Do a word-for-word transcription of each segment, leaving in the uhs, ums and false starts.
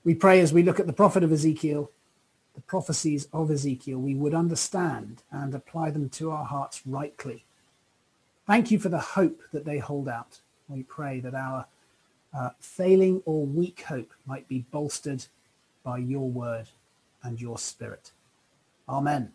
We pray as we look at the prophet of Ezekiel, the prophecies of Ezekiel, we would understand and apply them to our hearts rightly. Thank you for the hope that they hold out. We pray that our uh, failing or weak hope might be bolstered by your word and your spirit. Amen.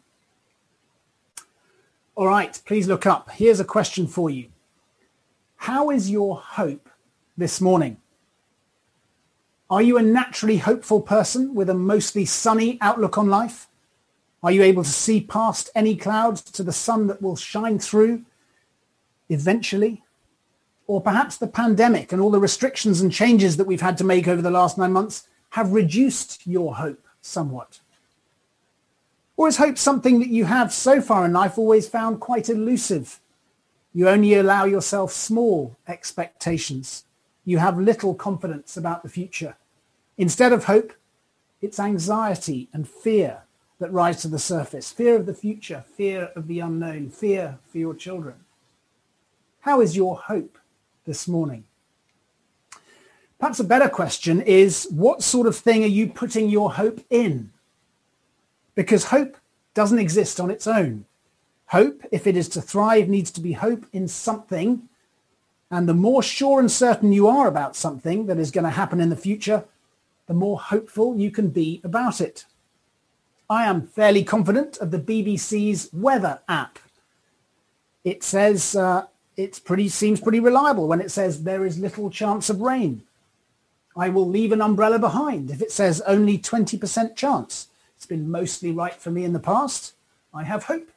All right, please look up. Here's a question for you. How is your hope this morning? Are you a naturally hopeful person with a mostly sunny outlook on life? Are you able to see past any clouds to the sun that will shine through eventually? Or perhaps the pandemic and all the restrictions and changes that we've had to make over the last nine months have reduced your hope somewhat? Or is hope something that you have so far in life always found quite elusive? You only allow yourself small expectations. You have little confidence about the future. Instead of hope, it's anxiety and fear that rise to the surface. Fear of the future, fear of the unknown, fear for your children. How is your hope this morning? Perhaps a better question is, what sort of thing are you putting your hope in? Because hope doesn't exist on its own. Hope, if it is to thrive, needs to be hope in something. And the more sure and certain you are about something that is going to happen in the future, the more hopeful you can be about it. I am fairly confident of the B B C's weather app. It says uh, it's pretty seems pretty reliable when it says there is little chance of rain. I will leave an umbrella behind if it says only twenty percent chance. It's been mostly right for me in the past. I have hope.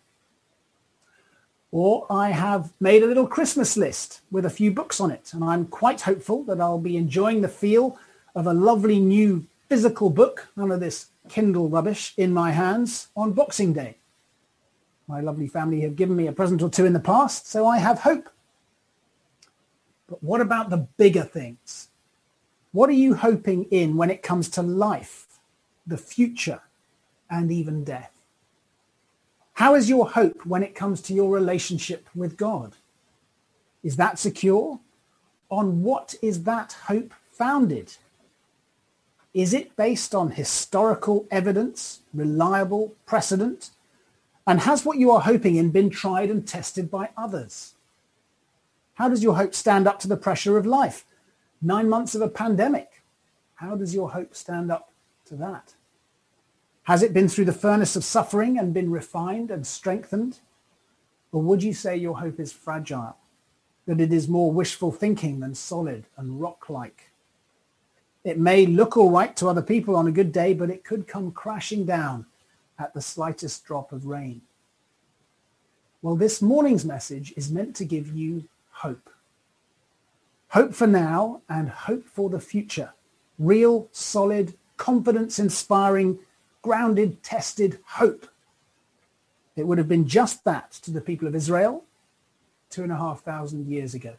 Or I have made a little Christmas list with a few books on it, and I'm quite hopeful that I'll be enjoying the feel of a lovely new physical book, none of this Kindle rubbish, in my hands on Boxing Day. My lovely family have given me a present or two in the past, so I have hope. But what about the bigger things? What are you hoping in when it comes to life, the future, and even death? How is your hope when it comes to your relationship with God? Is that secure? On what is that hope founded? Is it based on historical evidence, reliable precedent? And has what you are hoping in been tried and tested by others? How does your hope stand up to the pressure of life? Nine months of a pandemic. How does your hope stand up to that? Has it been through the furnace of suffering and been refined and strengthened? Or would you say your hope is fragile, that it is more wishful thinking than solid and rock-like? It may look all right to other people on a good day, but it could come crashing down at the slightest drop of rain. Well, this morning's message is meant to give you hope. Hope for now and hope for the future. Real, solid, confidence-inspiring, grounded, tested hope. It would have been just that to the people of Israel two and a half thousand years ago.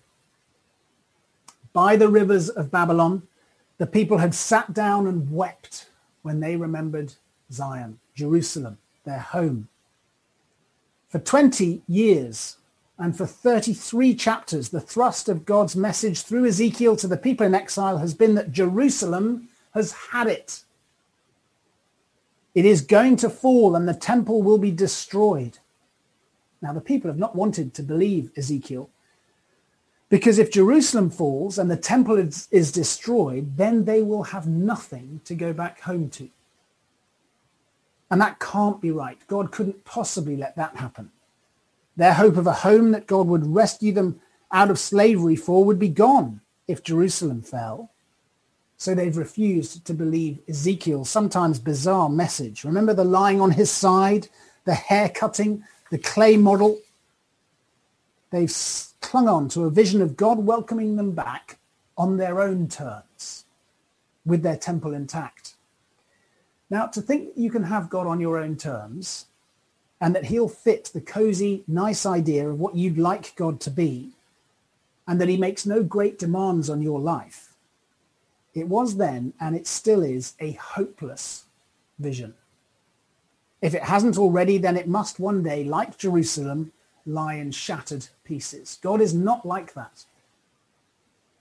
By the rivers of Babylon, the people had sat down and wept when they remembered Zion, Jerusalem, their home. For twenty years and for thirty-three chapters, the thrust of God's message through Ezekiel to the people in exile has been that Jerusalem has had it. It is going to fall and the temple will be destroyed. Now, the people have not wanted to believe Ezekiel, because if Jerusalem falls and the temple is, is destroyed, then they will have nothing to go back home to. And that can't be right. God couldn't possibly let that happen. Their hope of a home that God would rescue them out of slavery for would be gone if Jerusalem fell. So they've refused to believe Ezekiel's sometimes bizarre message. Remember the lying on his side, the hair cutting, the clay model? They've clung on to a vision of God welcoming them back on their own terms, with their temple intact. Now, to think that you can have God on your own terms and that he'll fit the cozy, nice idea of what you'd like God to be, and that he makes no great demands on your life, it was then, and it still is, a hopeless vision. If it hasn't already, then it must one day, like Jerusalem, lie in shattered pieces. God is not like that.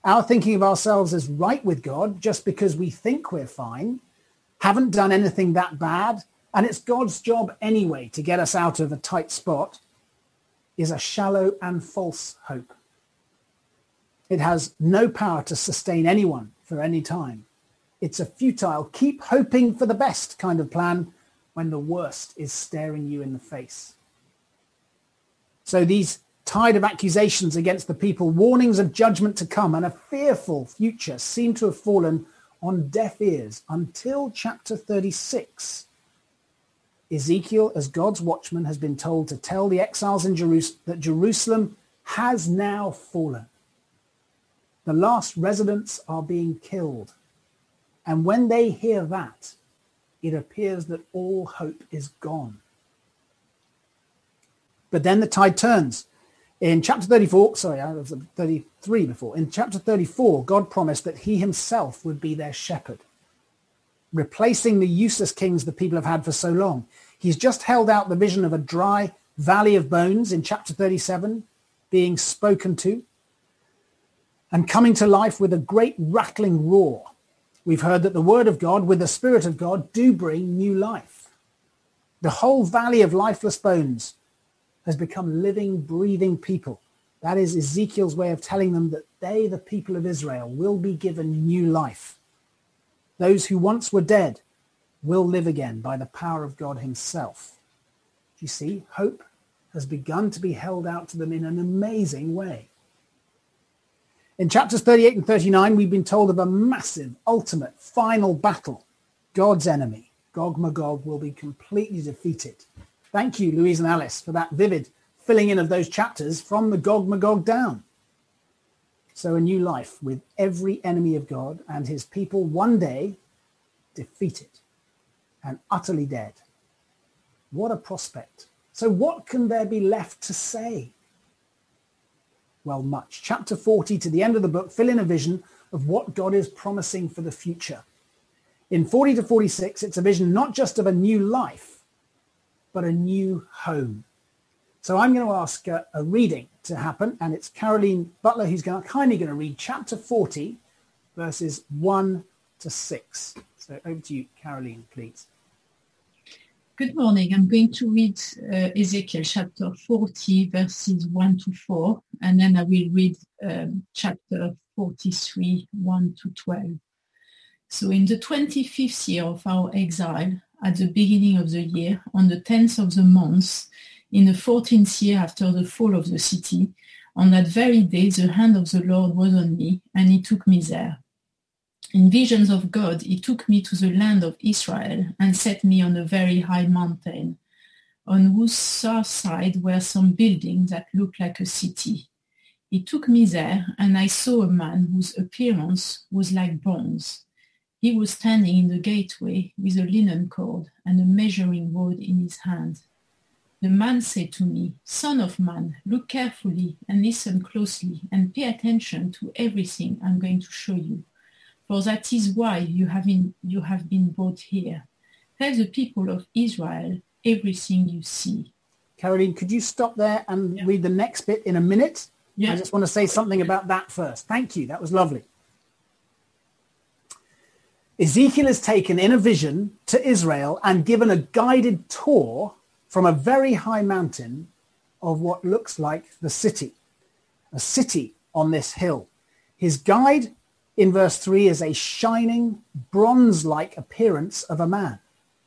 our thinking of ourselves as right with God just because we think we're fine, haven't done anything that bad, and it's God's job anyway to get us out of a tight spot, is a shallow and false hope. It has no power to sustain anyone for any time. It's a futile, keep hoping for the best kind of plan when the worst is staring you in the face. So these tide of accusations against the people, warnings of judgment to come, and a fearful future seem to have fallen on deaf ears until chapter thirty-six. Ezekiel, as God's watchman, has been told to tell the exiles in Jerusalem that Jerusalem has now fallen. The last residents are being killed. And when they hear that, it appears that all hope is gone. But then the tide turns. In chapter thirty-four, sorry, I was thirty-three before. In chapter thirty-four, God promised that he himself would be their shepherd, replacing the useless kings the people have had for so long. He's just held out the vision of a dry valley of bones in chapter thirty-seven, being spoken to and coming to life with a great rattling roar. We've heard that the word of God with the Spirit of God do bring new life. The whole valley of lifeless bones has become living, breathing people. That is Ezekiel's way of telling them that they, the people of Israel, will be given new life. Those who once were dead will live again by the power of God himself. You see, hope has begun to be held out to them in an amazing way. In chapters thirty-eight and thirty-nine, we've been told of a massive, ultimate, final battle. God's enemy, Gog Magog, will be completely defeated. Thank you, Louise and Alice, for that vivid filling in of those chapters from the Gog Magog down. So a new life with every enemy of God and his people one day defeated and utterly dead. What a prospect. So what can there be left to say? Well, much. Chapter forty to the end of the book fill in a vision of what God is promising for the future. In forty to forty-six, it's a vision not just of a new life, but a new home. So I'm going to ask a, a reading to happen, and it's Caroline Butler who's going, kindly going to read chapter forty, verses one to six. So over to you, Caroline, please. Good morning. I'm going to read uh, Ezekiel chapter forty, verses one to four, and then I will read um, chapter forty-three, one to twelve. So in the twenty-fifth year of our exile, at the beginning of the year, on the tenth of the month, in the fourteenth year after the fall of the city, on that very day the hand of the Lord was on me, and he took me there. In visions of God, he took me to the land of Israel and set me on a very high mountain, on whose south side were some buildings that looked like a city. He took me there, and I saw a man whose appearance was like bronze. He was standing in the gateway with a linen cord and a measuring rod in his hand. The man said to me, "Son of man, look carefully and listen closely and pay attention to everything I'm going to show you. For that is why you have been, you have been brought here. Tell the people of Israel everything you see." Caroline, could you stop there and Yeah. read the next bit in a minute? Yeah. I just want to say something about that first. Thank you. That was lovely. Ezekiel is taken in a vision to Israel and given a guided tour from a very high mountain of what looks like the city, a city on this hill. His guide in verse three is a shining, bronze-like appearance of a man.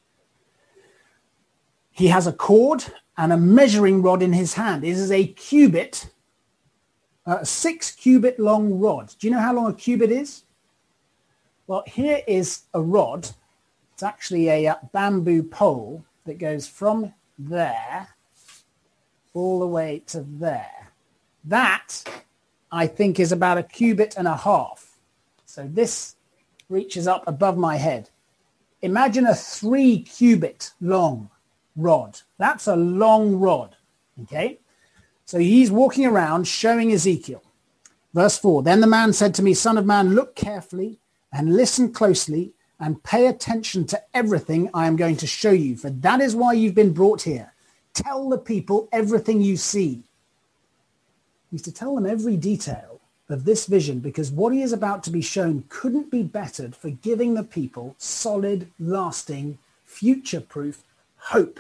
He has a cord and a measuring rod in his hand. It is a cubit, a six cubit long rod. Do you know how long a cubit is? Well, here is a rod. It's actually a uh, bamboo pole that goes from there all the way to there. That, I think, is about a cubit and a half. So this reaches up above my head. Imagine a three cubit long rod. That's a long rod. Okay. So he's walking around showing Ezekiel. Verse four, then the man said to me, "Son of man, look carefully and listen closely and pay attention to everything I am going to show you, for that is why you've been brought here. Tell the people everything you see." He's to tell them every detail of this vision, because what he is about to be shown couldn't be bettered for giving the people solid, lasting, future-proof hope.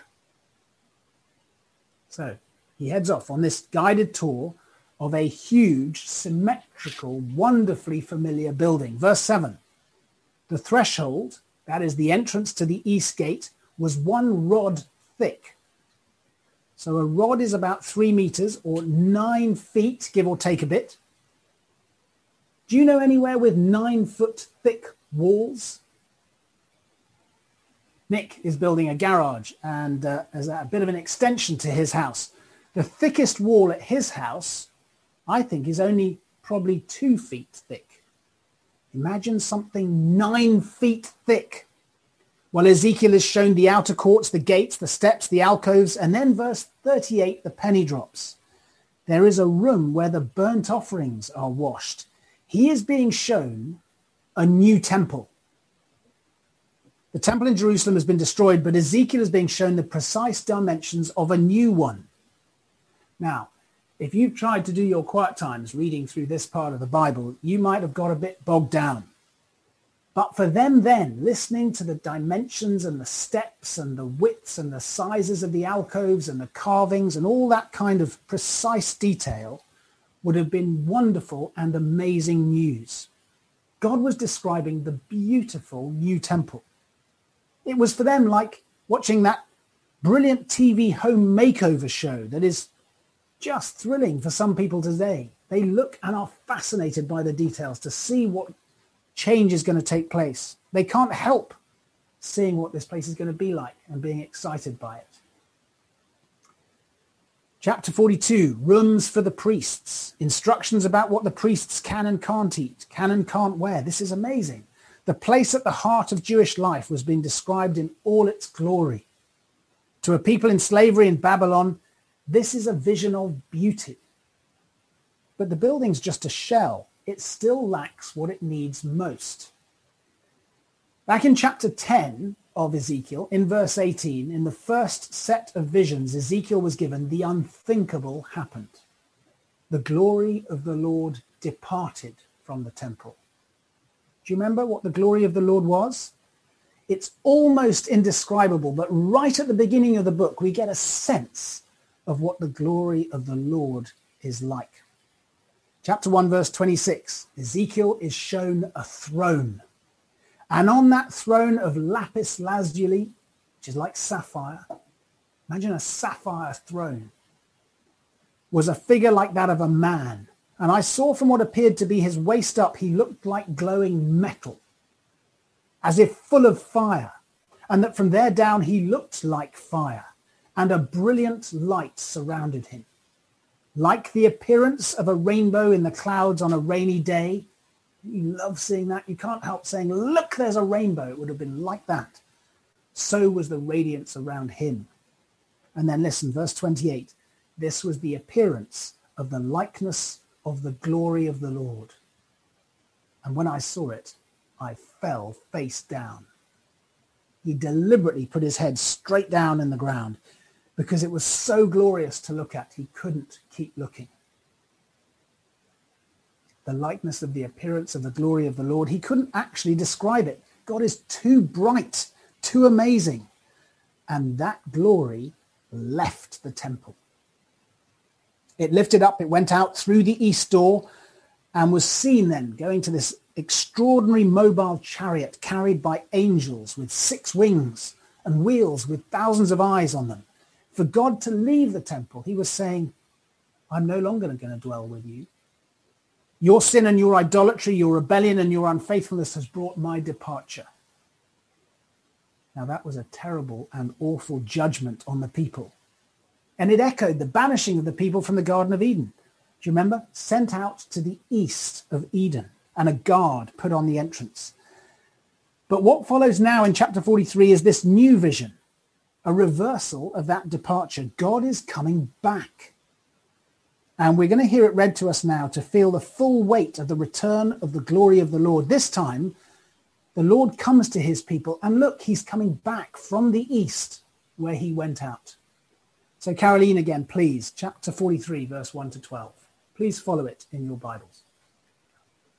So he heads off on this guided tour of a huge, symmetrical, wonderfully familiar building. Verse seven, the threshold, that is the entrance to the east gate, was one rod thick. So a rod is about three meters or nine feet, give or take a bit. Do you know anywhere with nine foot thick walls? Nick is building a garage, and uh, as a bit of an extension to his house. The thickest wall at his house, I think, is only probably two feet thick. Imagine something nine feet thick. Well, Ezekiel is shown the outer courts, the gates, the steps, the alcoves, and then verse thirty-eight, the penny drops. There is a room where the burnt offerings are washed. He is being shown a new temple. The temple in Jerusalem has been destroyed, but Ezekiel is being shown the precise dimensions of a new one. Now, if you've tried to do your quiet times reading through this part of the Bible, you might have got a bit bogged down. But for them then, listening to the dimensions and the steps and the widths and the sizes of the alcoves and the carvings and all that kind of precise detail would have been wonderful and amazing news. God was describing the beautiful new temple. It was for them like watching that brilliant T V home makeover show that is just thrilling for some people today. They look and are fascinated by the details to see what change is going to take place. They can't help seeing what this place is going to be like and being excited by it. Chapter forty-two, rooms for the priests. Instructions about what the priests can and can't eat, can and can't wear. This is amazing. The place at the heart of Jewish life was being described in all its glory. To a people in slavery in Babylon, this is a vision of beauty. But the building's just a shell. It still lacks what it needs most. Back in chapter ten of Ezekiel, in verse eighteen, in the first set of visions, Ezekiel was given the unthinkable happened. The glory of the Lord departed from the temple. Do you remember what the glory of the Lord was? It's almost indescribable, but right at the beginning of the book, we get a sense of what the glory of the Lord is like. Chapter one, verse twenty-six, Ezekiel is shown a throne. And on that throne of lapis lazuli, which is like sapphire, imagine a sapphire throne, was a figure like that of a man. And I saw from what appeared to be his waist up, he looked like glowing metal, as if full of fire, and that from there down he looked like fire, and a brilliant light surrounded him. Like the appearance of a rainbow in the clouds on a rainy day. You love seeing that. You can't help saying, look, there's a rainbow. It would have been like that. So was the radiance around him. And then listen, verse twenty-eight. This was the appearance of the likeness of the glory of the Lord. And when I saw it, I fell face down. He deliberately put his head straight down in the ground because it was so glorious to look at. He couldn't keep looking. The likeness of the appearance of the glory of the Lord. He couldn't actually describe it. God is too bright, too amazing. And that glory left the temple. It lifted up, it went out through the east door and was seen then going to this extraordinary mobile chariot carried by angels with six wings and wheels with thousands of eyes on them. For God to leave the temple, he was saying, I'm no longer going to dwell with you. Your sin and your idolatry, your rebellion and your unfaithfulness has brought my departure. Now that was a terrible and awful judgment on the people. And it echoed the banishing of the people from the Garden of Eden. Do you remember? Sent out to the east of Eden and a guard put on the entrance. But what follows now in chapter forty-three is this new vision, a reversal of that departure. God is coming back. And we're going to hear it read to us now to feel the full weight of the return of the glory of the Lord. This time, the Lord comes to his people, and look, he's coming back from the east where he went out. So Caroline again, please, chapter forty-three, verse one to twelve. Please follow it in your Bibles.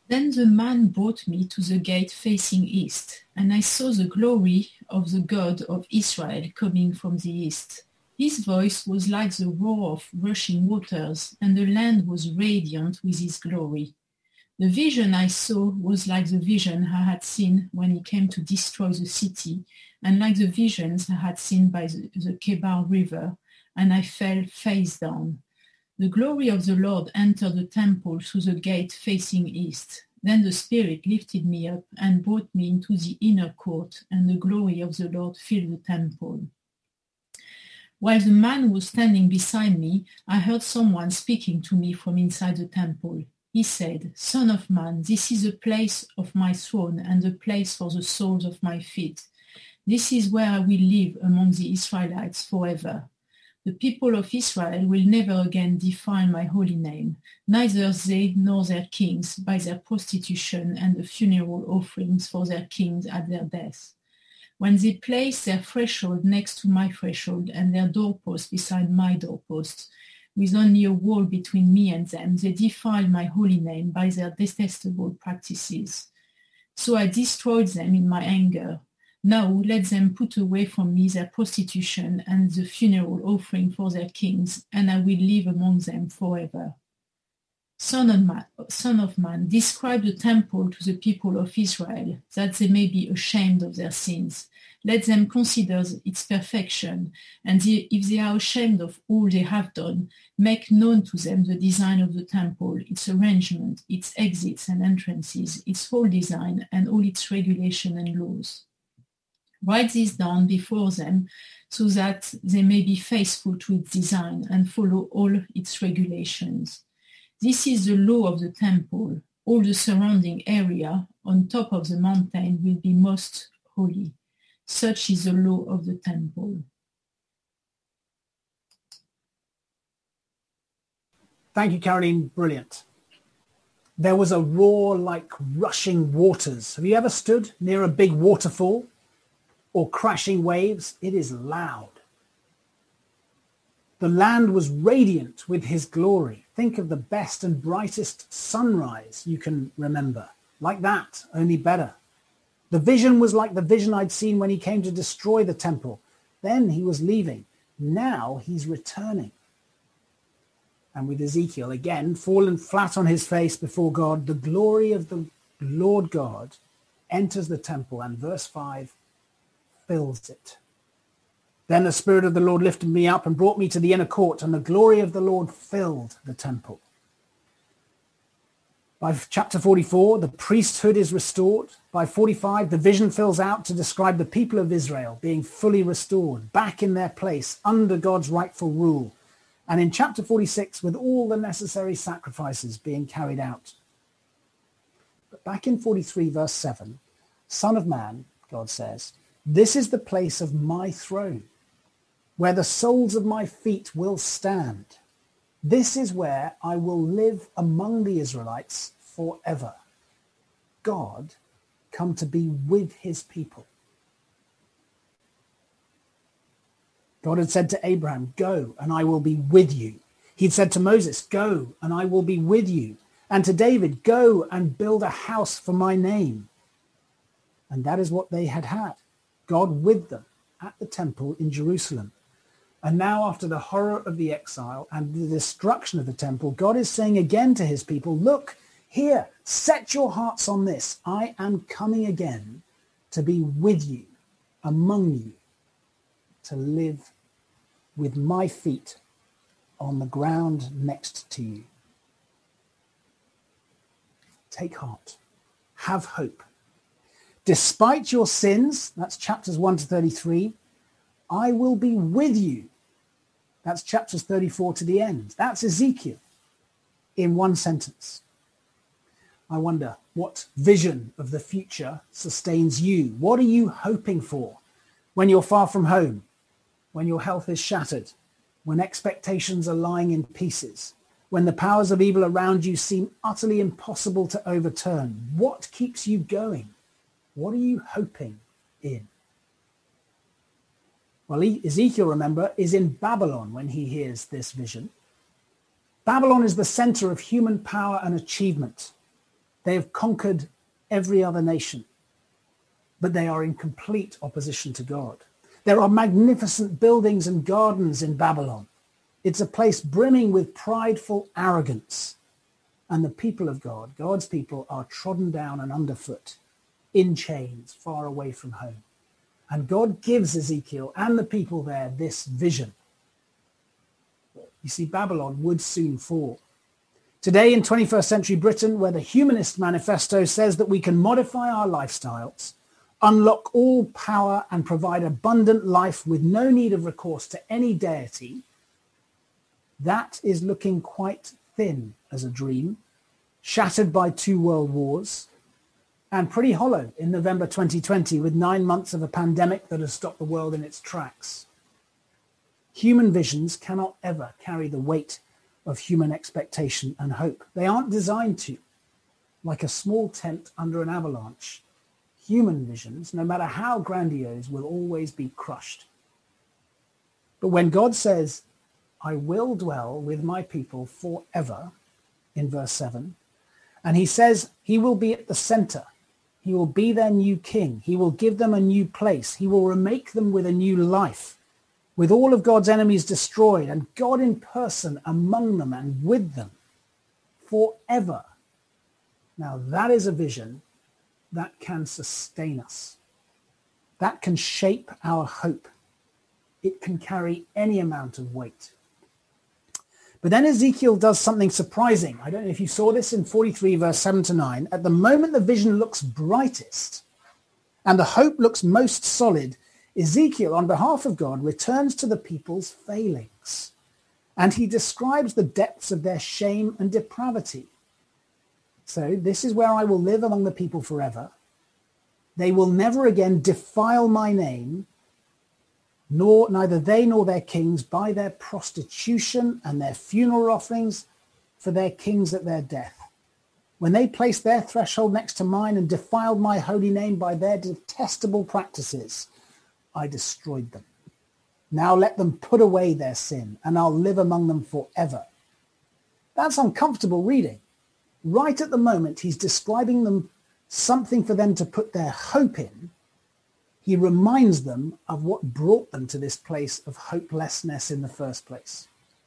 Then the man brought me to the gate facing east, and I saw the glory of the God of Israel coming from the east. His voice was like the roar of rushing waters, and the land was radiant with his glory. The vision I saw was like the vision I had seen when he came to destroy the city, and like the visions I had seen by the, the Kebar River, and I fell face down. The glory of the Lord entered the temple through the gate facing east. Then the Spirit lifted me up and brought me into the inner court, and the glory of the Lord filled the temple. While the man was standing beside me, I heard someone speaking to me from inside the temple. He said, "Son of man, this is the place of my throne and the place for the soles of my feet. This is where I will live among the Israelites forever. The people of Israel will never again defile my holy name, neither they nor their kings, by their prostitution and the funeral offerings for their kings at their death. When they place their threshold next to my threshold and their doorpost beside my doorpost, with only a wall between me and them, they defile my holy name by their detestable practices. So I destroyed them in my anger. Now let them put away from me their prostitution and the funeral offering for their kings, and I will live among them forever. Son of man, son of man, describe the temple to the people of Israel, that they may be ashamed of their sins. Let them consider its perfection, and if they are ashamed of all they have done, make known to them the design of the temple, its arrangement, its exits and entrances, its whole design, and all its regulation and laws. Write this down before them, so that they may be faithful to its design and follow all its regulations. This is the law of the temple. All the surrounding area on top of the mountain will be most holy. Such is the law of the temple." Thank you, Caroline. Brilliant. There was a roar like rushing waters. Have you ever stood near a big waterfall or crashing waves? It is loud. The land was radiant with his glory. Think of the best and brightest sunrise you can remember. Like that, only better. The vision was like the vision I'd seen when he came to destroy the temple. Then he was leaving. Now he's returning. And with Ezekiel, again, fallen flat on his face before God, the glory of the Lord God enters the temple, and verse five fills it. Then the Spirit of the Lord lifted me up and brought me to the inner court, and the glory of the Lord filled the temple. By chapter forty-four, the priesthood is restored. By forty-five, the vision fills out to describe the people of Israel being fully restored, back in their place, under God's rightful rule. And in chapter forty-six, with all the necessary sacrifices being carried out. But back in forty-three, verse seven, Son of man, God says, this is the place of my throne, where the soles of my feet will stand. This is where I will live among the Israelites forever. God come to be with his people. God had said to Abraham, go and I will be with you. He'd said to Moses, go and I will be with you. And to David, go and build a house for my name. And that is what they had had. God with them at the temple in Jerusalem. And now, after the horror of the exile and the destruction of the temple, God is saying again to his people, look here, set your hearts on this. I am coming again to be with you, among you, to live with my feet on the ground next to you. Take heart. Have hope. Despite your sins, that's chapters one to thirty-three, I will be with you. That's chapters thirty-four to the end. That's Ezekiel in one sentence. I wonder what vision of the future sustains you. What are you hoping for when you're far from home, when your health is shattered, when expectations are lying in pieces, when the powers of evil around you seem utterly impossible to overturn? What keeps you going? What are you hoping in? Well, Ezekiel, remember, is in Babylon when he hears this vision. Babylon is the center of human power and achievement. They have conquered every other nation, but they are in complete opposition to God. There are magnificent buildings and gardens in Babylon. It's a place brimming with prideful arrogance. And the people of God, God's people, are trodden down and underfoot, in chains, far away from home. And God gives Ezekiel and the people there this vision. You see, Babylon would soon fall. Today in twenty-first century Britain, where the Humanist Manifesto says that we can modify our lifestyles, unlock all power and provide abundant life with no need of recourse to any deity, that is looking quite thin as a dream, shattered by two world wars, and pretty hollow in November twenty twenty with nine months of a pandemic that has stopped the world in its tracks. Human visions cannot ever carry the weight of human expectation and hope. They aren't designed to. Like a small tent under an avalanche, human visions, no matter how grandiose, will always be crushed. But when God says, I will dwell with my people forever, in verse seven, and he says he will be at the center, he will be their new king, he will give them a new place, he will remake them with a new life, with all of God's enemies destroyed, and God in person among them and with them forever. Now that is a vision that can sustain us. That can shape our hope. It can carry any amount of weight. But then Ezekiel does something surprising. I don't know if you saw this in forty-three, verse seven to nine. At the moment the vision looks brightest and the hope looks most solid, Ezekiel, on behalf of God, returns to the people's failings, and he describes the depths of their shame and depravity. So this is where I will live among the people forever. They will never again defile my name, nor neither they nor their kings by their prostitution and their funeral offerings for their kings at their death. When they placed their threshold next to mine and defiled my holy name by their detestable practices, I destroyed them. Now let them put away their sin, and I'll live among them forever. That's uncomfortable reading. Right at the moment he's describing them something for them to put their hope in, he reminds them of what brought them to this place of hopelessness in the first place.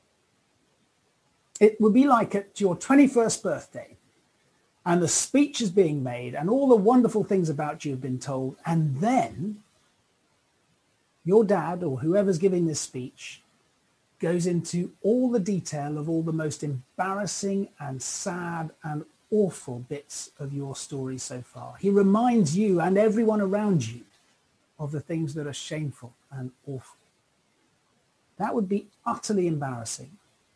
It would be like at your twenty-first birthday, and the speech is being made, and all the wonderful things about you have been told, and then your dad or whoever's giving this speech goes into all the detail of all the most embarrassing and sad and awful bits of your story so far. He reminds you and everyone around you of the things that are shameful and awful. That would be utterly embarrassing.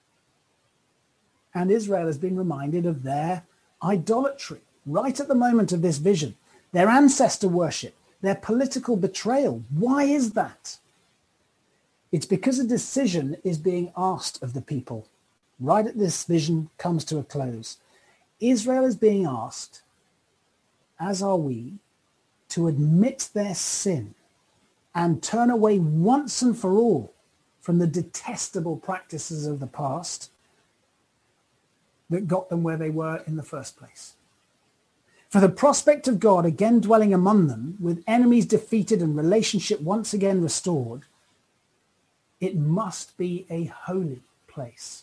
And Israel has been reminded of their idolatry right at the moment of this vision, their ancestor worship, their political betrayal. Why is that? It's because a decision is being asked of the people. Right at this vision comes to a close. Israel is being asked, as are we, to admit their sin and turn away once and for all from the detestable practices of the past that got them where they were in the first place. For the prospect of God again dwelling among them, with enemies defeated and relationship once again restored, it must be a holy place.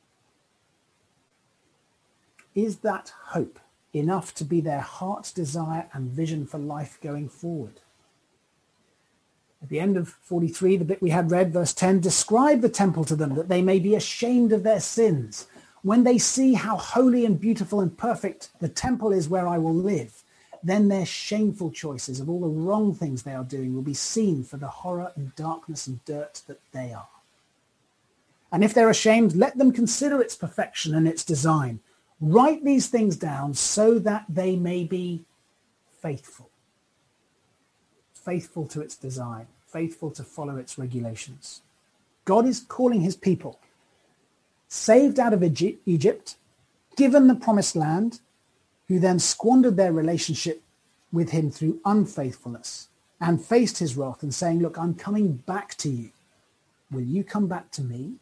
Is that hope enough to be their heart's desire and vision for life going forward? At the end of forty-three, the bit we had read, verse ten, describe the temple to them that they may be ashamed of their sins. When they see how holy and beautiful and perfect the temple is where I will live, then their shameful choices of all the wrong things they are doing will be seen for the horror and darkness and dirt that they are. And if they're ashamed, let them consider its perfection and its design. Write these things down so that they may be faithful. Faithful to its design, faithful to follow its regulations. God is calling his people, saved out of Egypt, given the promised land, who then squandered their relationship with him through unfaithfulness and faced his wrath and saying, look, I'm coming back to you. Will you come back to me?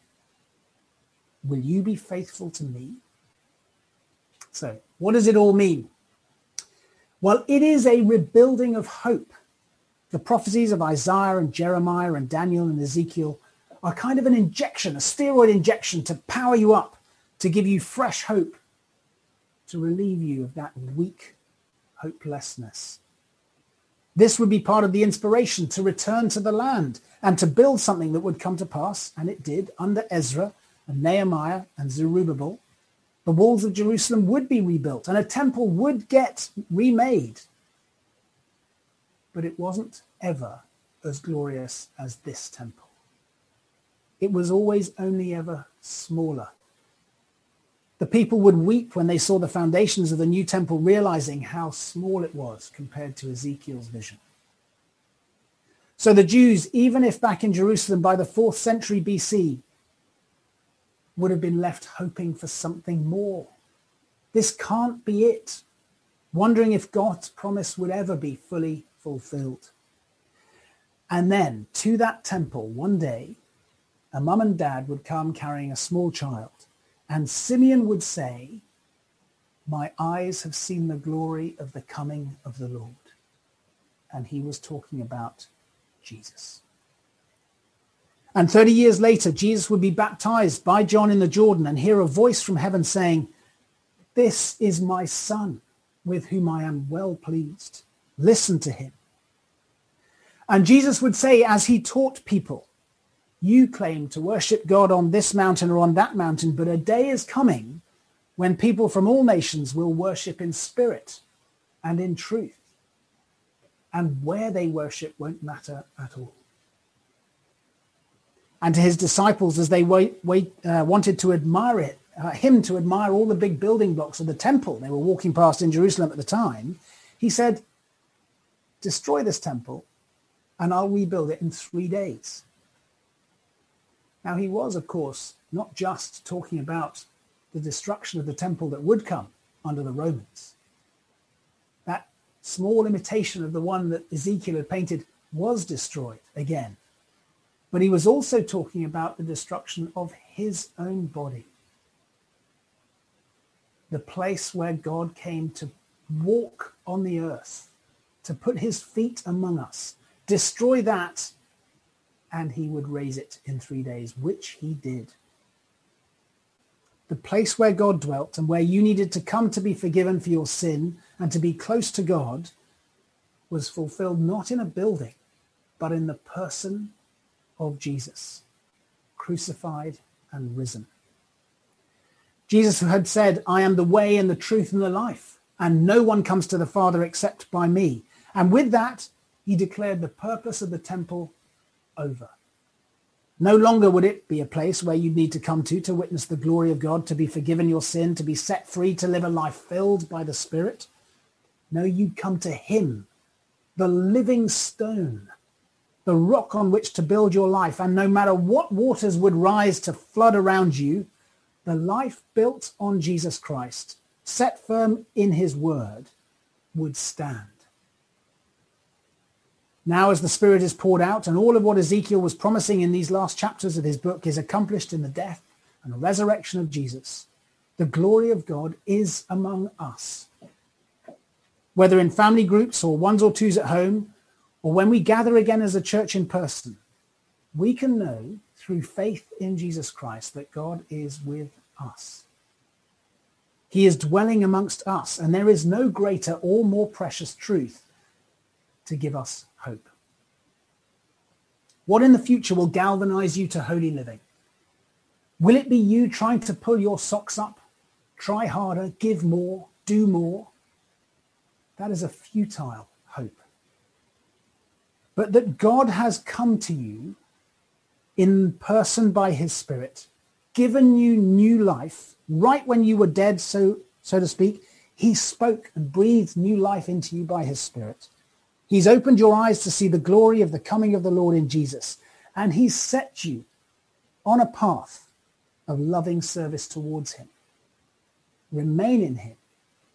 Will you be faithful to me? So what does it all mean? Well, it is a rebuilding of hope. The prophecies of Isaiah and Jeremiah and Daniel and Ezekiel are kind of an injection, a steroid injection to power you up, to give you fresh hope, to relieve you of that weak hopelessness. This would be part of the inspiration to return to the land and to build something that would come to pass, and it did under Ezra and Nehemiah and Zerubbabel. The walls of Jerusalem would be rebuilt and a temple would get remade. But it wasn't ever as glorious as this temple. It was always only ever smaller. The people would weep when they saw the foundations of the new temple, realizing how small it was compared to Ezekiel's vision. So the Jews, even if back in Jerusalem by the fourth century B C, would have been left hoping for something more. This can't be it, wondering if God's promise would ever be fully fulfilled. And then to that temple one day, a mum and dad would come carrying a small child, and Simeon would say, "My eyes have seen the glory of the coming of the Lord." And he was talking about Jesus. And thirty years later, Jesus would be baptized by John in the Jordan and hear a voice from heaven saying, "This is my son, with whom I am well pleased. Listen to him." And Jesus would say, as he taught people, "You claim to worship God on this mountain or on that mountain, but a day is coming when people from all nations will worship in spirit and in truth. And where they worship won't matter at all." And to his disciples, as they wait, wait, uh, wanted to admire it, uh, him to admire all the big building blocks of the temple they were walking past in Jerusalem at the time, he said, "Destroy this temple and I'll rebuild it in three days. Now, he was, of course, not just talking about the destruction of the temple that would come under the Romans. That small imitation of the one that Ezekiel had painted was destroyed again. But he was also talking about the destruction of his own body. The place where God came to walk on the earth, to put his feet among us, destroy that, and he would raise it in three days, which he did. The place where God dwelt and where you needed to come to be forgiven for your sin and to be close to God was fulfilled not in a building, but in the person of Jesus, crucified and risen. Jesus had said, "I am the way and the truth and the life, and no one comes to the Father except by me." And with that, he declared the purpose of the temple over. No longer would it be a place where you'd need to come to to witness the glory of God, to be forgiven your sin, to be set free, to live a life filled by the Spirit. No, you'd come to him, the living stone, the rock on which to build your life. And no matter what waters would rise to flood around you, the life built on Jesus Christ, set firm in his word, would stand. Now, as the Spirit is poured out and all of what Ezekiel was promising in these last chapters of his book is accomplished in the death and resurrection of Jesus, the glory of God is among us. Whether in family groups or ones or twos at home, or when we gather again as a church in person, we can know through faith in Jesus Christ that God is with us. He is dwelling amongst us, and there is no greater or more precious truth to give us hope. What in the future will galvanize you to holy living? Will it be you trying to pull your socks up, try harder, give more, do more? That is a futile hope. But that God has come to you in person by his Spirit, given you new life, right when you were dead, so, so to speak. He spoke and breathed new life into you by his Spirit. He's opened your eyes to see the glory of the coming of the Lord in Jesus, and he's set you on a path of loving service towards him. Remain in him.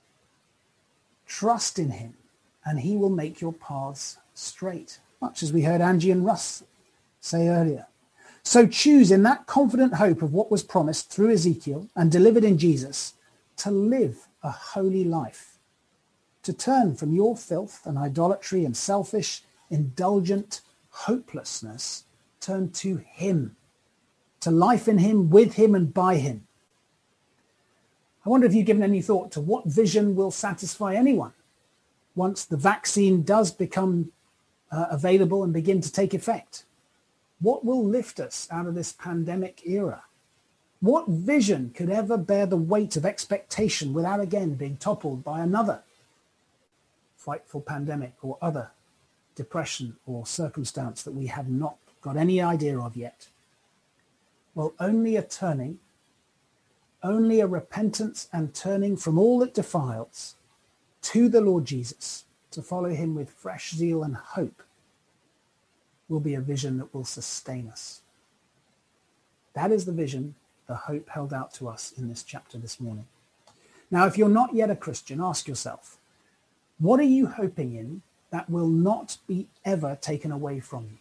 Trust in him, and he will make your paths straight, much as we heard Angie and Russ say earlier. So choose in that confident hope of what was promised through Ezekiel and delivered in Jesus to live a holy life. to turn from your filth and idolatry and selfish, indulgent hopelessness, turn to him, to life in him, with him and by him. I wonder if you've given any thought to what vision will satisfy anyone once the vaccine does become uh, available and begin to take effect. What will lift us out of this pandemic era? What vision could ever bear the weight of expectation without again being toppled by another frightful pandemic or other depression or circumstance that we have not got any idea of yet? Well, only a turning, only a repentance and turning from all that defiles to the Lord Jesus, to follow him with fresh zeal and hope, will be a vision that will sustain us. That is the vision, the hope held out to us in this chapter this morning. Now, if you're not yet a Christian, ask yourself, what are you hoping in that will not be ever taken away from you?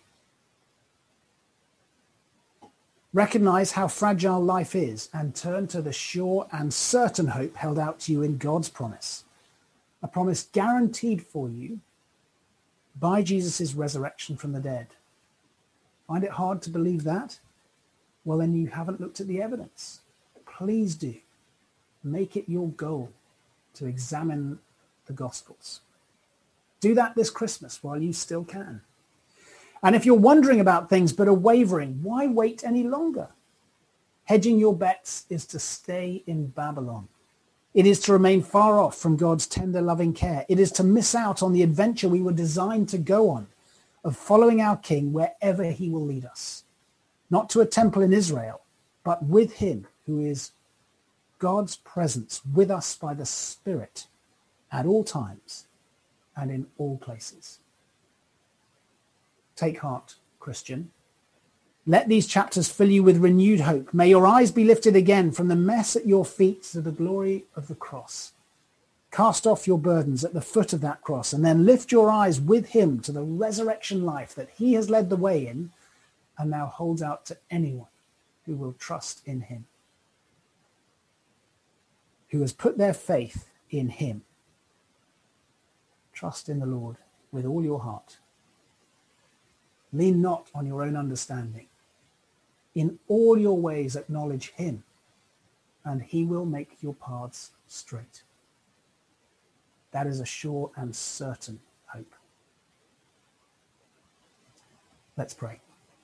Recognize how fragile life is and turn to the sure and certain hope held out to you in God's promise. A promise guaranteed for you by Jesus' resurrection from the dead. Find it hard to believe that? Well, then you haven't looked at the evidence. Please do. Make it your goal to examine the Gospels. Do that this Christmas while you still can. And if you're wondering about things but are wavering, why wait any longer? Hedging your bets is to stay in Babylon. It is to remain far off from God's tender, loving care. It is to miss out on the adventure we were designed to go on, of following our King wherever he will lead us. Not to a temple in Israel, but with him who is God's presence with us by the Spirit at all times and in all places. Take heart, Christian. Let these chapters fill you with renewed hope. May your eyes be lifted again from the mess at your feet to the glory of the cross. Cast off your burdens at the foot of that cross and then lift your eyes with him to the resurrection life that he has led the way in and now holds out to anyone who will trust in him, who has put their faith in him. Trust in the Lord with all your heart. Lean not on your own understanding. In all your ways acknowledge him, and he will make your paths straight. That is a sure and certain hope. Let's pray.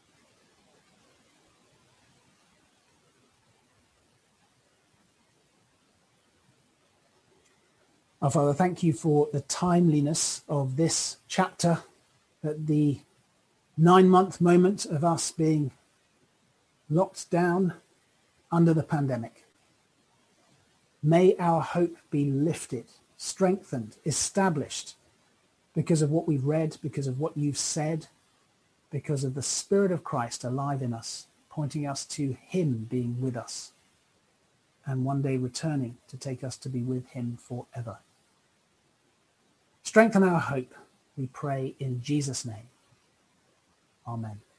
Our Father, thank you for the timeliness of this chapter, at the nine-month moment of us being locked down under the pandemic. May our hope be lifted, strengthened, established because of what we've read, because of what you've said, because of the Spirit of Christ alive in us, pointing us to him being with us and one day returning to take us to be with him forever. Strengthen our hope, we pray in Jesus' name. Amen.